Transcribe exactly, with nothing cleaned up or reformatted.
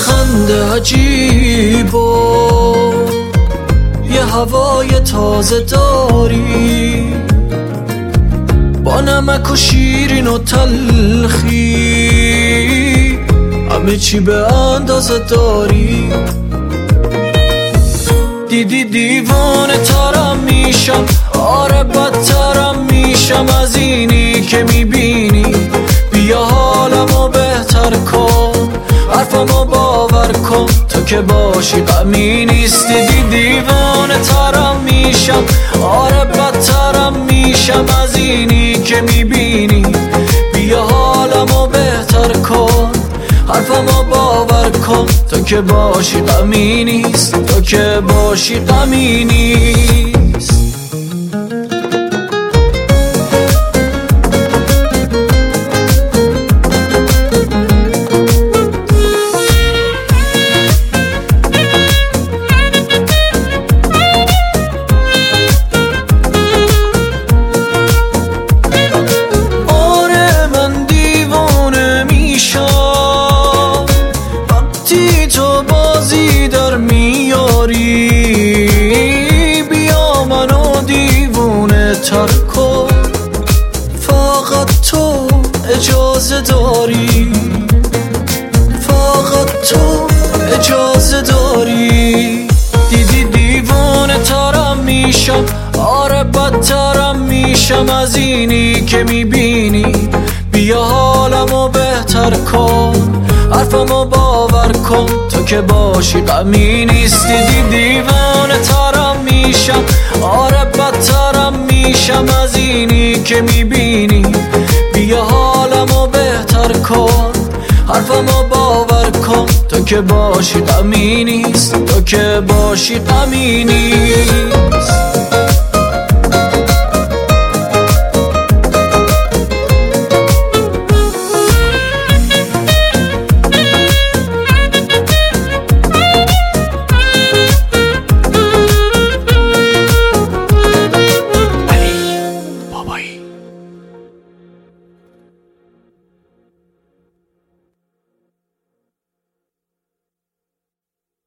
لبخند عجیب و یه هوای تازه داری، با نمک و شیرین و تلخی همه چی به اندازه داری. دیدی دیوانه ترم میشم، آره بدترم میشم از اینی که میبینی. بیا حالمو بهتر کن، حرفمو باور کن، تو که باشی غمی نیست. دیدی دیوانه ترم میشم، آره بدترم میشم از اینی که میبینی. بیا حالمو بهتر کن، حرفمو باور کن، تو که باشی غمی نیست، تو که باشی غمی نیست. آره من دیوانه میشم وقتی تو بازی در میاری. بیا منو دیوانه تر کن، فقط تو اجازه داری، فقط تو اجازه داری. دیدی دیوانه ترم میشم، آره بدترم میشم از اینی که میبینی. بیا حالمو بهتر کن، حرفمو باور کن، تو که باشی غمی نیست. دیدی دیوانه ترم میشم، آره بدترم میشم از اینی که میبینی. بیا حالمو بهتر کن، حرفمو باور کن، تو که باشی غمی نیست، تو که باشی غمی نیست.